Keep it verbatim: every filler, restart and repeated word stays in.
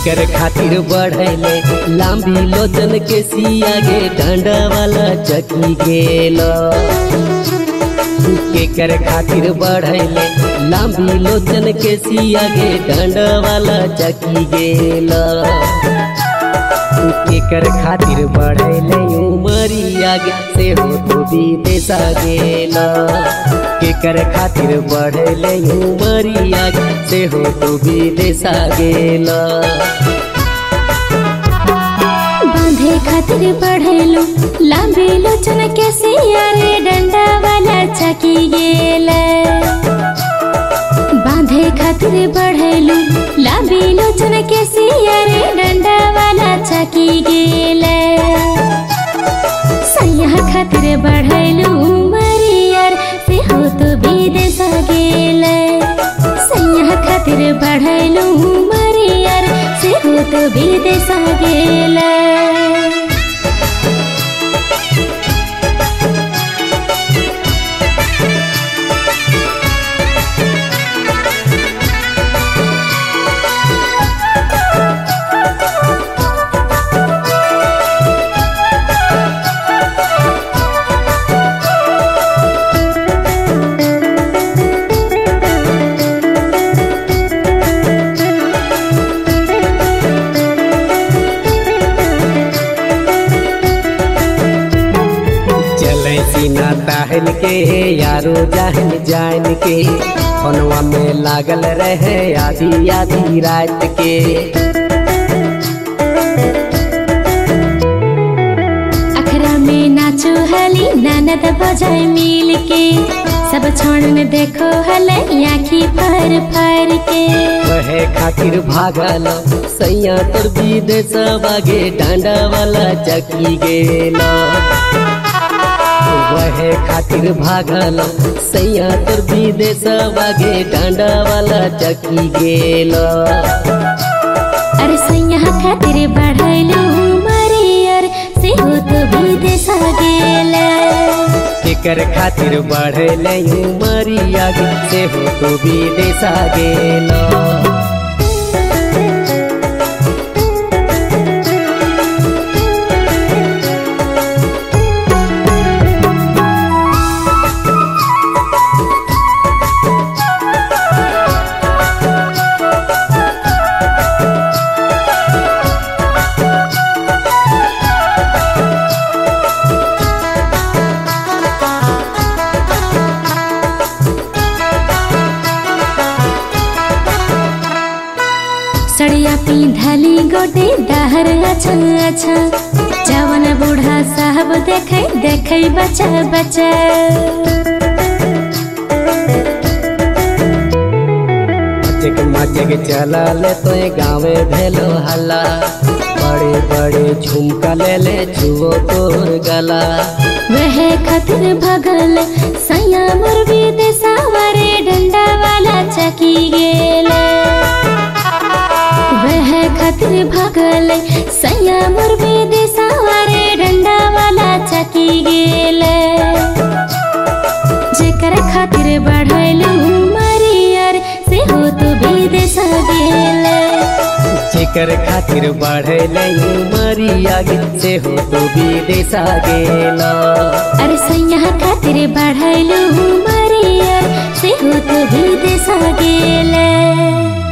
केकर खातिर बढ़ैले लांबी लोचन के सिया गे डंडा वाला चकी गेल। केकर खातिर बढ़ैले लांबी लोचन के सिया गे डंडा वाला चकी गेल। केकर खातिर बढ़ैले उमरिया गे से हो तो विदेशा गेल। केकर खातिर बढ़ैले उमरिया गे से हो तो विदेशा गेल। बांधे खातिर बढ़ैलू लांबी लोचन के सिया रे डंडा वाला चकी गेल। बांधे खातिर बढ़ैलू लांबी लोचन के सिया रे डंडा वाला चकी गेल। सैया खातिर बढ़ैलू उमरिया से हो तो विदेशा गेल। सैया खातिर बढ़ैलू उमरिया से हो तो विदेशा गेल। सीना ताहन के यारो जाहन जान के फोनवा में लागल रहे आधी आधी रात के। अखरा में नाचो हली ननद बजाए मिल के सब छोड़न देखो हले आँखी फर फर के। वहे खातिर भागल सैया तोर विदेश बागे डांडा वाला चकी गेल। वहे खातिर भागल सैया तोर विदेश बागे डांडा वाला चकी गेल। अरे सैया खातिर बढ़ैलू उमरिया से हो तो विदेश गेल। केकर खातिर बढ़ैले उमरिया से हो तो विदेश गेल। सड़िया पिंधली गोटे दहर अच्छा अच्छा जवन बूढ़ा साहब देखे देखे बच्चा बच्चा। मचक मचक चला ले तो गाँवे भेलो हल्ला बड़े बड़े झुमका ले ले छुओ तोर गला। वह खातिर भगल सैया मोर विदेशवा रे डंडा वाला चकी गेल। वह खातिर भगल सैया मोर विदेशवा रे डंडा वाला चकी गेल। जेकर खातिर बढ़ैलू उमरिया से हो तो विदेश गेल। जेकर खातिर बढ़ैले उमरिया से हो तो विदेश गेल। अरे सैया खातिर बढ़ैलू उमरिया से हो तो विदेश गेल।